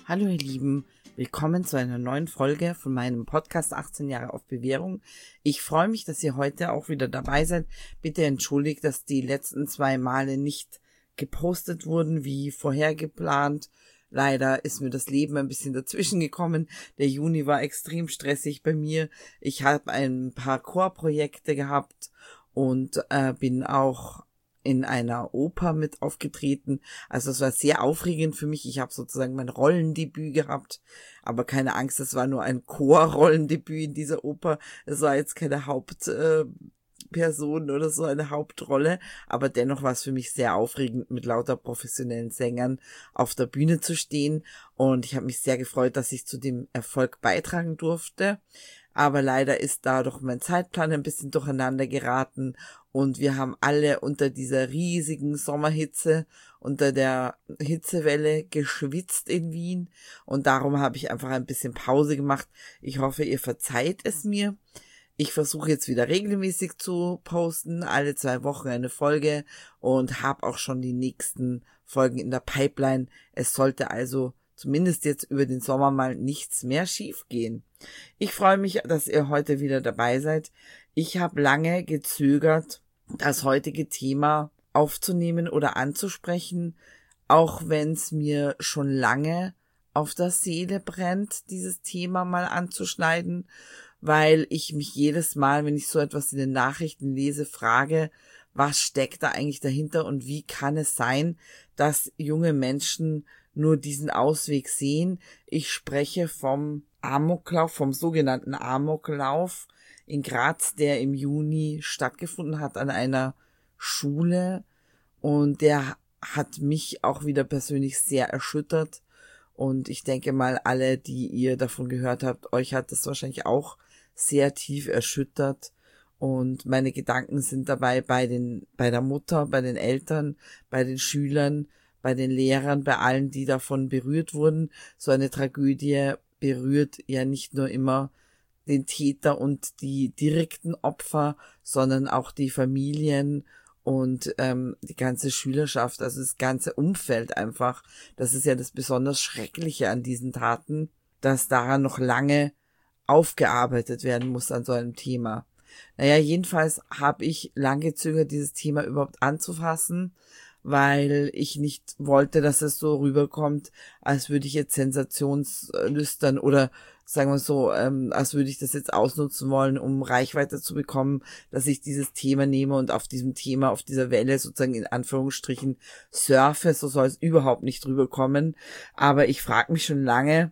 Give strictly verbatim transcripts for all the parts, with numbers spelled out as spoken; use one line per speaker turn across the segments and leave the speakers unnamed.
Hallo ihr Lieben, willkommen zu einer neuen Folge von meinem Podcast achtzehn Jahre auf Bewährung. Ich freue mich, dass ihr heute auch wieder dabei seid. Bitte entschuldigt, dass die letzten zwei Male nicht gepostet wurden wie vorher geplant. Leider ist mir das Leben ein bisschen dazwischen gekommen. Der Juni war extrem stressig bei mir. Ich habe ein paar Chorprojekte gehabt und äh, bin auch in einer Oper mit aufgetreten. Also es war sehr aufregend für mich. Ich habe sozusagen mein Rollendebüt gehabt, aber keine Angst, es war nur ein Chor-Rollendebüt in dieser Oper. Es war jetzt keine Hauptperson äh, oder so eine Hauptrolle, aber dennoch war es für mich sehr aufregend, mit lauter professionellen Sängern auf der Bühne zu stehen, und ich habe mich sehr gefreut, dass ich zu dem Erfolg beitragen durfte. Aber leider ist da doch mein Zeitplan ein bisschen durcheinander geraten und wir haben alle unter dieser riesigen Sommerhitze, unter der Hitzewelle geschwitzt in Wien, und darum habe ich einfach ein bisschen Pause gemacht. Ich hoffe, ihr verzeiht es mir. Ich versuche jetzt wieder regelmäßig zu posten, alle zwei Wochen eine Folge, und habe auch schon die nächsten Folgen in der Pipeline. Es sollte also zumindest jetzt über den Sommer mal nichts mehr schief gehen. Ich freue mich, dass ihr heute wieder dabei seid. Ich habe lange gezögert, das heutige Thema aufzunehmen oder anzusprechen, auch wenn es mir schon lange auf der Seele brennt, dieses Thema mal anzuschneiden, weil ich mich jedes Mal, wenn ich so etwas in den Nachrichten lese, frage, was steckt da eigentlich dahinter und wie kann es sein, dass junge Menschen nur diesen Ausweg sehen. Ich spreche vom Amoklauf, vom sogenannten Amoklauf in Graz, der im Juni stattgefunden hat an einer Schule, und der hat mich auch wieder persönlich sehr erschüttert, und ich denke mal, alle, die ihr davon gehört habt, euch hat das wahrscheinlich auch sehr tief erschüttert, und meine Gedanken sind dabei bei den, bei der Mutter, bei den Eltern, bei den Schülern, bei den Lehrern, bei allen, die davon berührt wurden. So eine Tragödie berührt ja nicht nur immer den Täter und die direkten Opfer, sondern auch die Familien und ähm, die ganze Schülerschaft, also das ganze Umfeld einfach. Das ist ja das besonders Schreckliche an diesen Taten, dass daran noch lange aufgearbeitet werden muss an so einem Thema. Naja, jedenfalls habe ich lang gezögert, dieses Thema überhaupt anzufassen, weil ich nicht wollte, dass es so rüberkommt, als würde ich jetzt sensationslüstern oder sagen wir so, ähm, als würde ich das jetzt ausnutzen wollen, um Reichweite zu bekommen, dass ich dieses Thema nehme und auf diesem Thema, auf dieser Welle sozusagen in Anführungsstrichen surfe. So soll es überhaupt nicht rüberkommen. Aber ich frage mich schon lange,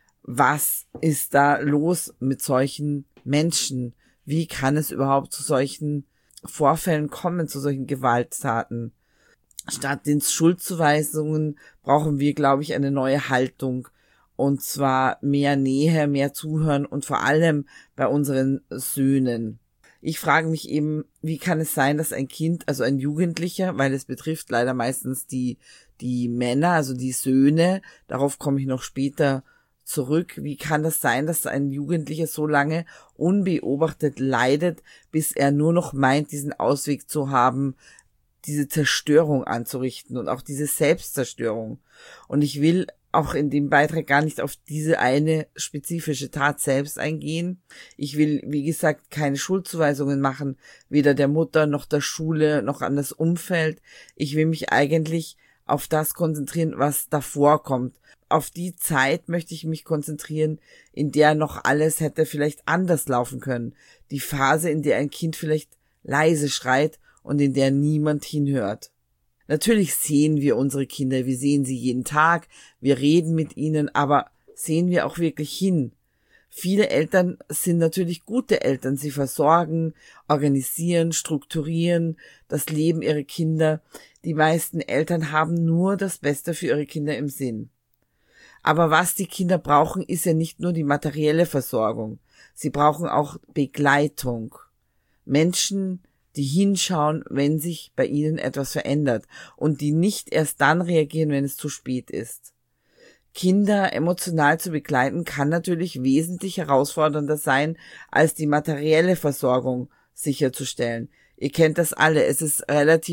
was ist da los mit solchen Menschen? Wie kann es überhaupt zu solchen Vorfällen kommen, zu solchen Gewalttaten? Statt den Schuldzuweisungen brauchen wir, glaube ich, eine neue Haltung. Und zwar mehr Nähe, mehr Zuhören und vor allem bei unseren Söhnen. Ich frage mich eben, wie kann es sein, dass ein Kind, also ein Jugendlicher, weil es betrifft leider meistens die, die Männer, also die Söhne, darauf komme ich noch später zurück, wie kann das sein, dass ein Jugendlicher so lange unbeobachtet leidet, bis er nur noch meint, diesen Ausweg zu haben, diese Zerstörung anzurichten und auch diese Selbstzerstörung. Und ich will auch in dem Beitrag gar nicht auf diese eine spezifische Tat selbst eingehen. Ich will, wie gesagt, keine Schuldzuweisungen machen, weder der Mutter noch der Schule noch an das Umfeld. Ich will mich eigentlich auf das konzentrieren, was davor kommt. Auf die Zeit möchte ich mich konzentrieren, in der noch alles hätte vielleicht anders laufen können. Die Phase, in der ein Kind vielleicht leise schreit und in der niemand hinhört. Natürlich sehen wir unsere Kinder, wir sehen sie jeden Tag, wir reden mit ihnen, aber sehen wir auch wirklich hin? Viele Eltern sind natürlich gute Eltern, sie versorgen, organisieren, strukturieren das Leben ihrer Kinder. Die meisten Eltern haben nur das Beste für ihre Kinder im Sinn. Aber was die Kinder brauchen, ist ja nicht nur die materielle Versorgung. Sie brauchen auch Begleitung. Menschen, die hinschauen, wenn sich bei ihnen etwas verändert und die nicht erst dann reagieren, wenn es zu spät ist. Kinder emotional zu begleiten kann natürlich wesentlich herausfordernder sein, als die materielle Versorgung sicherzustellen. Ihr kennt das alle, es ist relativ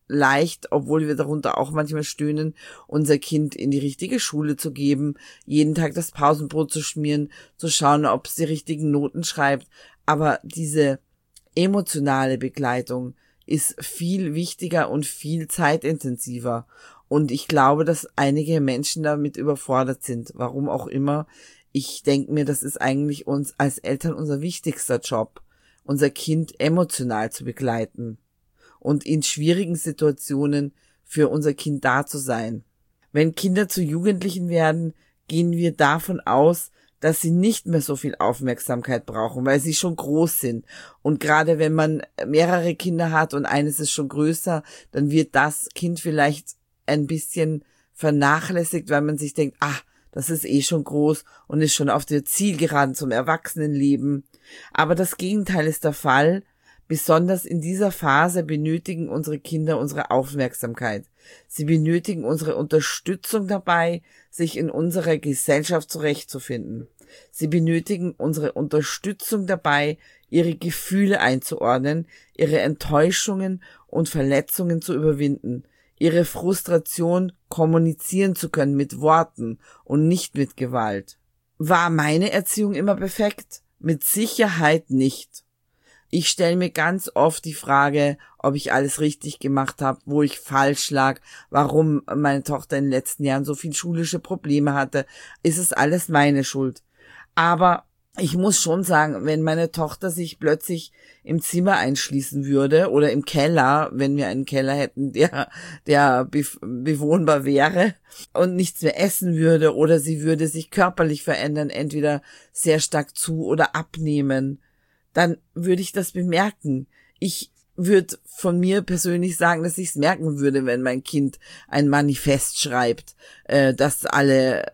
leicht, obwohl wir darunter auch manchmal stöhnen, unser Kind in die richtige Schule zu geben, jeden Tag das Pausenbrot zu schmieren, zu schauen, ob es die richtigen Noten schreibt. Aber diese emotionale Begleitung ist viel wichtiger und viel zeitintensiver. Und ich glaube, dass einige Menschen damit überfordert sind, warum auch immer. Ich denke mir, das ist eigentlich uns als Eltern unser wichtigster Job, unser Kind emotional zu begleiten und in schwierigen Situationen für unser Kind da zu sein. Wenn Kinder zu Jugendlichen werden, gehen wir davon aus, dass sie nicht mehr so viel Aufmerksamkeit brauchen, weil sie schon groß sind. Und gerade wenn man mehrere Kinder hat und eines ist schon größer, dann wird das Kind vielleicht ein bisschen vernachlässigt, weil man sich denkt, ah, das ist eh schon groß und ist schon auf der Zielgeraden zum Erwachsenenleben. Aber das Gegenteil ist der Fall. Besonders in dieser Phase benötigen unsere Kinder unsere Aufmerksamkeit. Sie benötigen unsere Unterstützung dabei, sich in unserer Gesellschaft zurechtzufinden. Sie benötigen unsere Unterstützung dabei, ihre Gefühle einzuordnen, ihre Enttäuschungen und Verletzungen zu überwinden, ihre Frustration kommunizieren zu können mit Worten und nicht mit Gewalt. War meine Erziehung immer perfekt? Mit Sicherheit nicht. Ich stelle mir ganz oft die Frage, ob ich alles richtig gemacht habe, wo ich falsch lag, warum meine Tochter in den letzten Jahren so viel schulische Probleme hatte. Ist es alles meine Schuld? Aber ich muss schon sagen, wenn meine Tochter sich plötzlich im Zimmer einschließen würde oder im Keller, wenn wir einen Keller hätten, der, der bewohnbar wäre und nichts mehr essen würde, oder sie würde sich körperlich verändern, entweder sehr stark zu- oder abnehmen, dann würde ich das bemerken. Ich würde von mir persönlich sagen, dass ich es merken würde, wenn mein Kind ein Manifest schreibt, äh, dass alle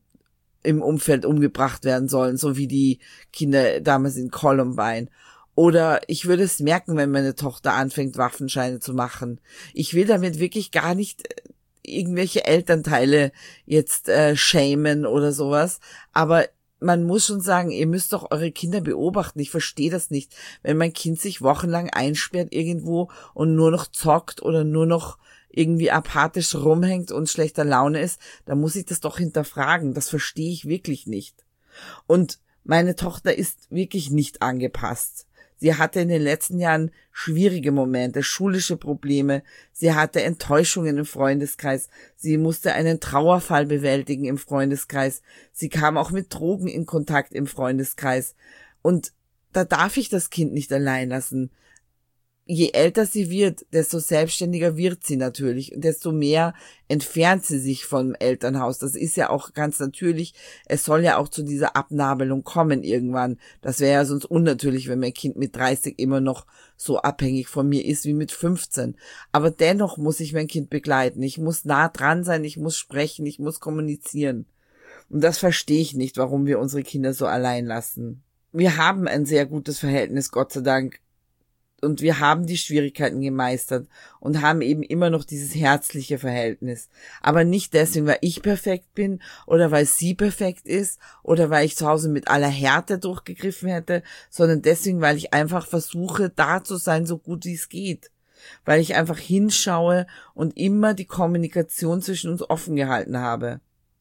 im Umfeld umgebracht werden sollen, so wie die Kinder damals in Columbine. Oder ich würde es merken, wenn meine Tochter anfängt, Waffenscheine zu machen. Ich will damit wirklich gar nicht irgendwelche Elternteile jetzt äh, shamen oder sowas, aber man muss schon sagen, ihr müsst doch eure Kinder beobachten. Ich verstehe das nicht. Wenn mein Kind sich wochenlang einsperrt irgendwo und nur noch zockt oder nur noch irgendwie apathisch rumhängt und schlechter Laune ist, dann muss ich das doch hinterfragen. Das verstehe ich wirklich nicht. Und meine Tochter ist wirklich nicht angepasst. Sie hatte in den letzten Jahren schwierige Momente, schulische Probleme. Sie hatte Enttäuschungen im Freundeskreis. Sie musste einen Trauerfall bewältigen im Freundeskreis. Sie kam auch mit Drogen in Kontakt im Freundeskreis. Und da darf ich das Kind nicht allein lassen. Je älter sie wird, desto selbstständiger wird sie natürlich und desto mehr entfernt sie sich vom Elternhaus. Das ist ja auch ganz natürlich. Es soll ja auch zu dieser Abnabelung kommen irgendwann. Das wäre ja sonst unnatürlich, wenn mein Kind mit dreißig immer noch so abhängig von mir ist wie mit fünfzehn. Aber dennoch muss ich mein Kind begleiten. Ich muss nah dran sein, ich muss sprechen, ich muss kommunizieren. Und das verstehe ich nicht, warum wir unsere Kinder so allein lassen. Wir haben ein sehr gutes Verhältnis, Gott sei Dank. Und wir haben die Schwierigkeiten gemeistert und haben eben immer noch dieses herzliche Verhältnis. Aber nicht deswegen, weil ich perfekt bin oder weil sie perfekt ist oder weil ich zu Hause mit aller Härte durchgegriffen hätte, sondern deswegen, weil ich einfach versuche, da zu sein, so gut wie es geht. Weil ich einfach hinschaue und immer die Kommunikation zwischen uns offen gehalten habe.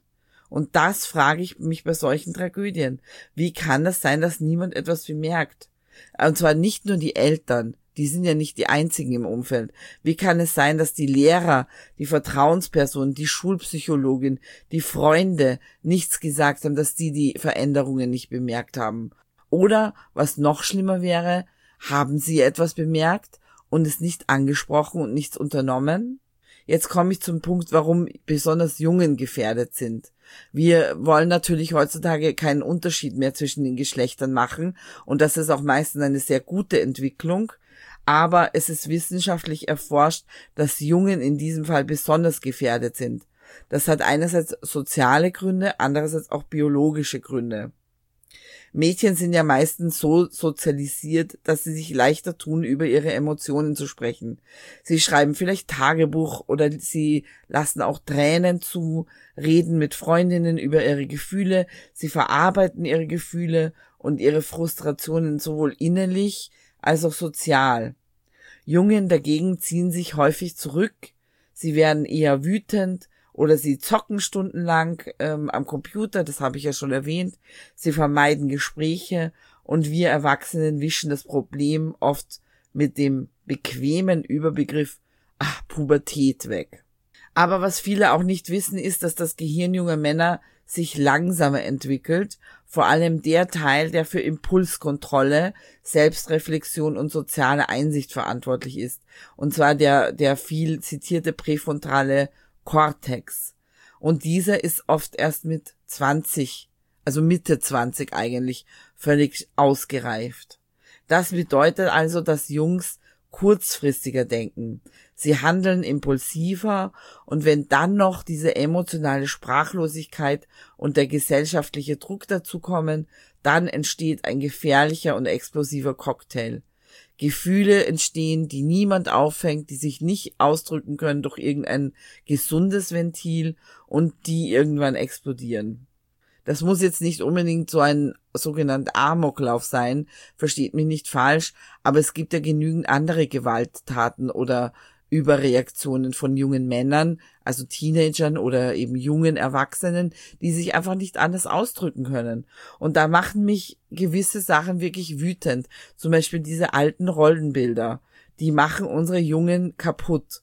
Und das frage ich mich bei solchen Tragödien. Wie kann das sein, dass niemand etwas bemerkt? Und zwar nicht nur die Eltern, die sind ja nicht die einzigen im Umfeld. Wie kann es sein, dass die Lehrer, die Vertrauenspersonen, die Schulpsychologin, die Freunde nichts gesagt haben, dass die die Veränderungen nicht bemerkt haben? Oder, was noch schlimmer wäre, haben sie etwas bemerkt und es nicht angesprochen und nichts unternommen? Jetzt komme ich zum Punkt, warum besonders Jungen gefährdet sind. Wir wollen natürlich heutzutage keinen Unterschied mehr zwischen den Geschlechtern machen und das ist auch meistens eine sehr gute Entwicklung, aber es ist wissenschaftlich erforscht, dass Jungen in diesem Fall besonders gefährdet sind. Das hat einerseits soziale Gründe, andererseits auch biologische Gründe. Mädchen sind ja meistens so sozialisiert, dass sie sich leichter tun, über ihre Emotionen zu sprechen. Sie schreiben vielleicht Tagebuch oder sie lassen auch Tränen zu, reden mit Freundinnen über ihre Gefühle, sie verarbeiten ihre Gefühle und ihre Frustrationen sowohl innerlich als auch sozial. Jungen dagegen ziehen sich häufig zurück, sie werden eher wütend oder sie zocken stundenlang ähm, am Computer, das habe ich ja schon erwähnt, sie vermeiden Gespräche und wir Erwachsenen wischen das Problem oft mit dem bequemen Überbegriff ach, Pubertät weg. Aber was viele auch nicht wissen, ist, dass das Gehirn junger Männer sich langsamer entwickelt, vor allem der Teil, der für Impulskontrolle, Selbstreflexion und soziale Einsicht verantwortlich ist, und zwar der, der viel zitierte präfrontale Kortex. Und dieser ist oft erst mit zwanzig, also Mitte zwanzig eigentlich, völlig ausgereift. Das bedeutet also, dass Jungs kurzfristiger denken. Sie handeln impulsiver und wenn dann noch diese emotionale Sprachlosigkeit und der gesellschaftliche Druck dazukommen, dann entsteht ein gefährlicher und explosiver Cocktail. Gefühle entstehen, die niemand auffängt, die sich nicht ausdrücken können durch irgendein gesundes Ventil und die irgendwann explodieren. Das muss jetzt nicht unbedingt so ein sogenannter Amoklauf sein, versteht mich nicht falsch, aber es gibt ja genügend andere Gewalttaten oder Überreaktionen von jungen Männern, also Teenagern oder eben jungen Erwachsenen, die sich einfach nicht anders ausdrücken können. Und da machen mich gewisse Sachen wirklich wütend. Zum Beispiel diese alten Rollenbilder, die machen unsere Jungen kaputt.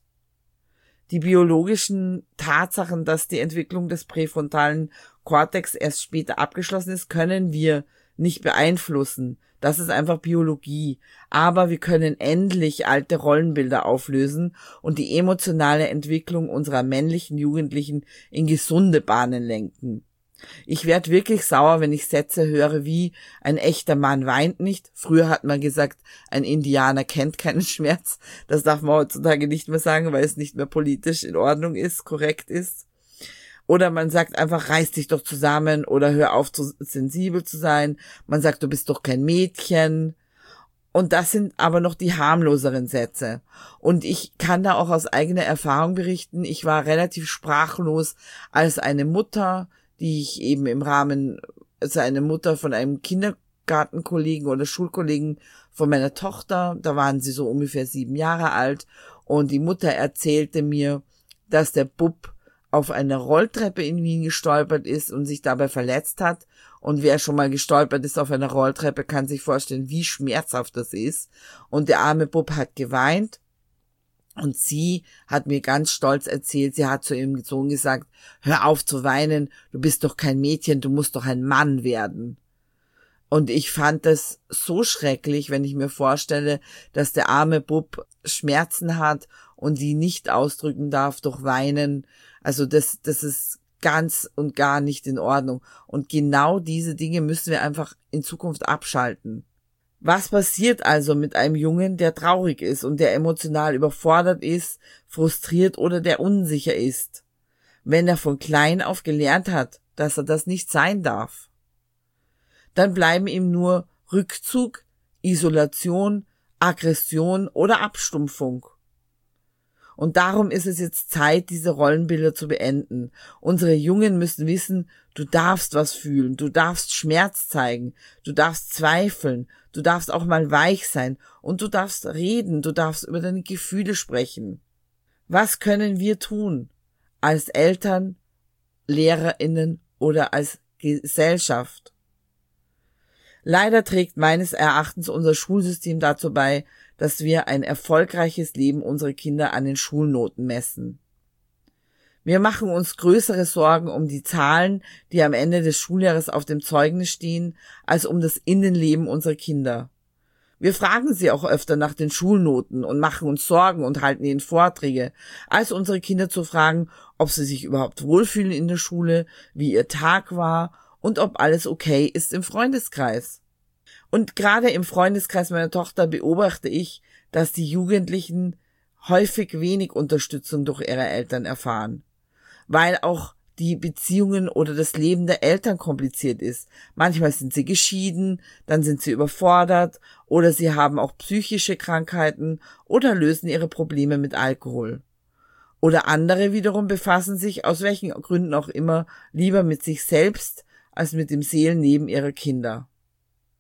Die biologischen Tatsachen, dass die Entwicklung des präfrontalen Kortex erst später abgeschlossen ist, können wir nicht beeinflussen. Das ist einfach Biologie. Aber wir können endlich alte Rollenbilder auflösen und die emotionale Entwicklung unserer männlichen Jugendlichen in gesunde Bahnen lenken. Ich werde wirklich sauer, wenn ich Sätze höre wie, ein echter Mann weint nicht. Früher hat man gesagt, ein Indianer kennt keinen Schmerz. Das darf man heutzutage nicht mehr sagen, weil es nicht mehr politisch in Ordnung ist, korrekt ist. Oder man sagt einfach, reiß dich doch zusammen oder hör auf, zu sensibel zu sein. Man sagt, du bist doch kein Mädchen. Und das sind aber noch die harmloseren Sätze. Und ich kann da auch aus eigener Erfahrung berichten, ich war relativ sprachlos als eine Mutter, die ich eben im Rahmen, also eine Mutter von einem Kindergartenkollegen oder Schulkollegen von meiner Tochter, da waren sie so ungefähr sieben Jahre alt, und die Mutter erzählte mir, dass der Bub auf einer Rolltreppe in Wien gestolpert ist und sich dabei verletzt hat. Und wer schon mal gestolpert ist auf einer Rolltreppe, kann sich vorstellen, wie schmerzhaft das ist. Und der arme Bub hat geweint. Und sie hat mir ganz stolz erzählt, sie hat zu ihrem Sohn gesagt, hör auf zu weinen, du bist doch kein Mädchen, du musst doch ein Mann werden. Und ich fand das so schrecklich, wenn ich mir vorstelle, dass der arme Bub Schmerzen hat und die nicht ausdrücken darf durch Weinen. Also das, das ist ganz und gar nicht in Ordnung. Und genau diese Dinge müssen wir einfach in Zukunft abschalten. Was passiert also mit einem Jungen, der traurig ist und der emotional überfordert ist, frustriert oder der unsicher ist, wenn er von klein auf gelernt hat, dass er das nicht sein darf? Dann bleiben ihm nur Rückzug, Isolation, Aggression oder Abstumpfung. Und darum ist es jetzt Zeit, diese Rollenbilder zu beenden. Unsere Jungen müssen wissen, du darfst was fühlen, du darfst Schmerz zeigen, du darfst zweifeln, du darfst auch mal weich sein und du darfst reden, du darfst über deine Gefühle sprechen. Was können wir tun? Als Eltern, LehrerInnen oder als Gesellschaft? Leider trägt meines Erachtens unser Schulsystem dazu bei, dass wir ein erfolgreiches Leben unserer Kinder an den Schulnoten messen. Wir machen uns größere Sorgen um die Zahlen, die am Ende des Schuljahres auf dem Zeugnis stehen, als um das Innenleben unserer Kinder. Wir fragen sie auch öfter nach den Schulnoten und machen uns Sorgen und halten ihnen Vorträge, als unsere Kinder zu fragen, ob sie sich überhaupt wohlfühlen in der Schule, wie ihr Tag war und ob alles okay ist im Freundeskreis. Und gerade im Freundeskreis meiner Tochter beobachte ich, dass die Jugendlichen häufig wenig Unterstützung durch ihre Eltern erfahren, weil auch die Beziehungen oder das Leben der Eltern kompliziert ist. Manchmal sind sie geschieden, dann sind sie überfordert oder sie haben auch psychische Krankheiten oder lösen ihre Probleme mit Alkohol. Oder andere wiederum befassen sich, aus welchen Gründen auch immer, lieber mit sich selbst als mit dem Seelenleben ihrer Kinder.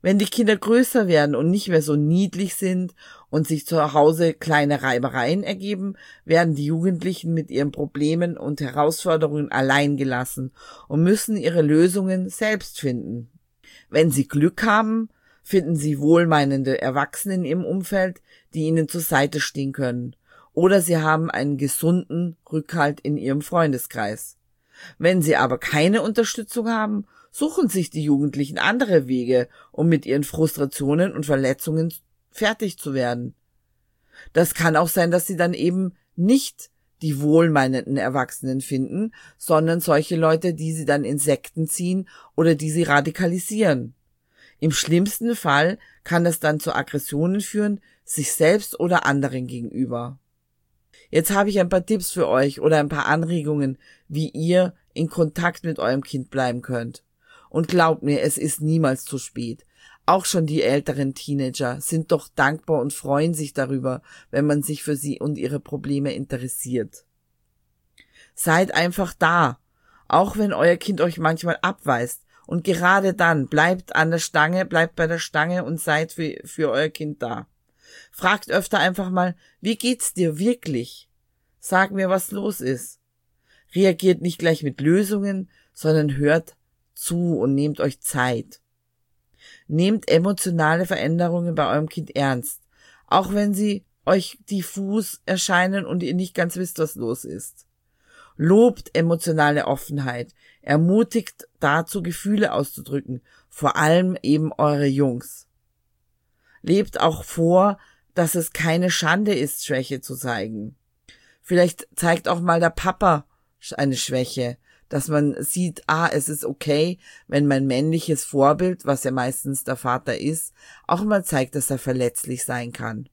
Wenn die Kinder größer werden und nicht mehr so niedlich sind und sich zu Hause kleine Reibereien ergeben, werden die Jugendlichen mit ihren Problemen und Herausforderungen allein gelassen und müssen ihre Lösungen selbst finden. Wenn sie Glück haben, finden sie wohlmeinende Erwachsene in ihrem Umfeld, die ihnen zur Seite stehen können. Oder sie haben einen gesunden Rückhalt in ihrem Freundeskreis. Wenn sie aber keine Unterstützung haben, suchen sich die Jugendlichen andere Wege, um mit ihren Frustrationen und Verletzungen fertig zu werden. Das kann auch sein, dass sie dann eben nicht die wohlmeinenden Erwachsenen finden, sondern solche Leute, die sie dann in Sekten ziehen oder die sie radikalisieren. Im schlimmsten Fall kann das dann zu Aggressionen führen, sich selbst oder anderen gegenüber. Jetzt habe ich ein paar Tipps für euch oder ein paar Anregungen, wie ihr in Kontakt mit eurem Kind bleiben könnt. Und glaubt mir, es ist niemals zu spät. Auch schon die älteren Teenager sind doch dankbar und freuen sich darüber, wenn man sich für sie und ihre Probleme interessiert. Seid einfach da, auch wenn euer Kind euch manchmal abweist. Und gerade dann bleibt an der Stange, bleibt bei der Stange und seid für, für euer Kind da. Fragt öfter einfach mal, wie geht's dir wirklich? Sag mir, was los ist. Reagiert nicht gleich mit Lösungen, sondern hört zu und nehmt euch Zeit. Nehmt emotionale Veränderungen bei eurem Kind ernst, auch wenn sie euch diffus erscheinen und ihr nicht ganz wisst, was los ist. Lobt emotionale Offenheit, ermutigt dazu, Gefühle auszudrücken, vor allem eben eure Jungs. Lebt auch vor, dass es keine Schande ist, Schwäche zu zeigen. Vielleicht zeigt auch mal der Papa eine Schwäche, dass man sieht, ah, es ist okay, wenn mein männliches Vorbild, was ja meistens der Vater ist, auch mal zeigt, dass er verletzlich sein kann.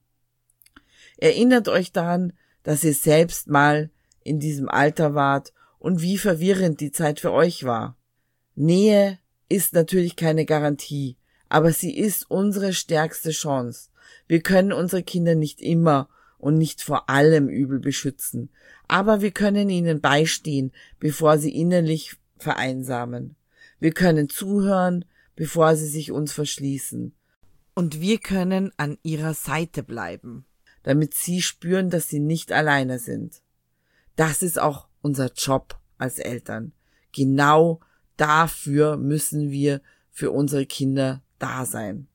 Erinnert euch daran, dass ihr selbst mal in diesem Alter wart und wie verwirrend die Zeit für euch war. Nähe ist natürlich keine Garantie, aber sie ist unsere stärkste Chance. Wir können unsere Kinder nicht immer und nicht vor allem Übel beschützen, aber wir können ihnen beistehen, bevor sie innerlich vereinsamen. Wir können zuhören, bevor sie sich uns verschließen. Und wir können an ihrer Seite bleiben, damit sie spüren, dass sie nicht alleine sind. Das ist auch unser Job als Eltern. Genau dafür müssen wir für unsere Kinder da sein.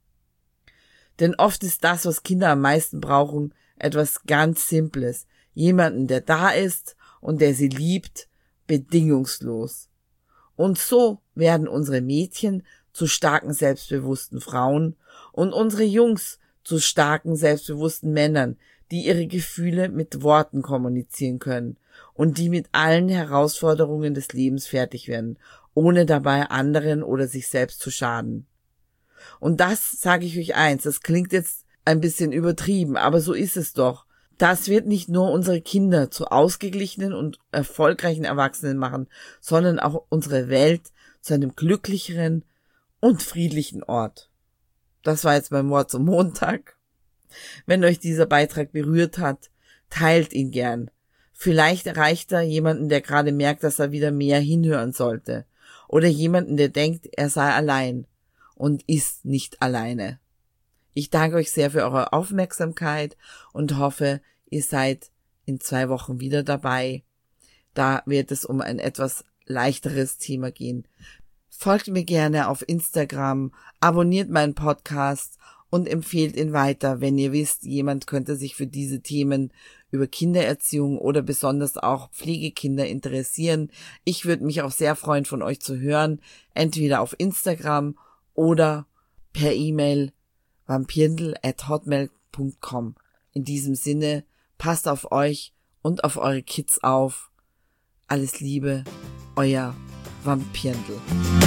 Denn oft ist das, was Kinder am meisten brauchen, etwas ganz Simples. Jemanden, der da ist und der sie liebt, bedingungslos. Und so werden unsere Mädchen zu starken, selbstbewussten Frauen und unsere Jungs zu starken, selbstbewussten Männern, die ihre Gefühle mit Worten kommunizieren können und die mit allen Herausforderungen des Lebens fertig werden, ohne dabei anderen oder sich selbst zu schaden. Und das sage ich euch eins, das klingt jetzt ein bisschen übertrieben, aber so ist es doch. Das wird nicht nur unsere Kinder zu ausgeglichenen und erfolgreichen Erwachsenen machen, sondern auch unsere Welt zu einem glücklicheren und friedlichen Ort. Das war jetzt mein Wort zum Montag. Wenn euch dieser Beitrag berührt hat, teilt ihn gern. Vielleicht erreicht er jemanden, der gerade merkt, dass er wieder mehr hinhören sollte. Oder jemanden, der denkt, er sei allein und ist nicht alleine. Ich danke euch sehr für eure Aufmerksamkeit und hoffe, ihr seid in zwei Wochen wieder dabei. Da wird es um ein etwas leichteres Thema gehen. Folgt mir gerne auf Instagram, abonniert meinen Podcast und empfehlt ihn weiter, wenn ihr wisst, jemand könnte sich für diese Themen über Kindererziehung oder besonders auch Pflegekinder interessieren. Ich würde mich auch sehr freuen, von euch zu hören, entweder auf Instagram oder per E-Mail vampirndl at hotmail punkt com. In diesem Sinne, passt auf euch und auf eure Kids auf. Alles Liebe, euer Vampirndl.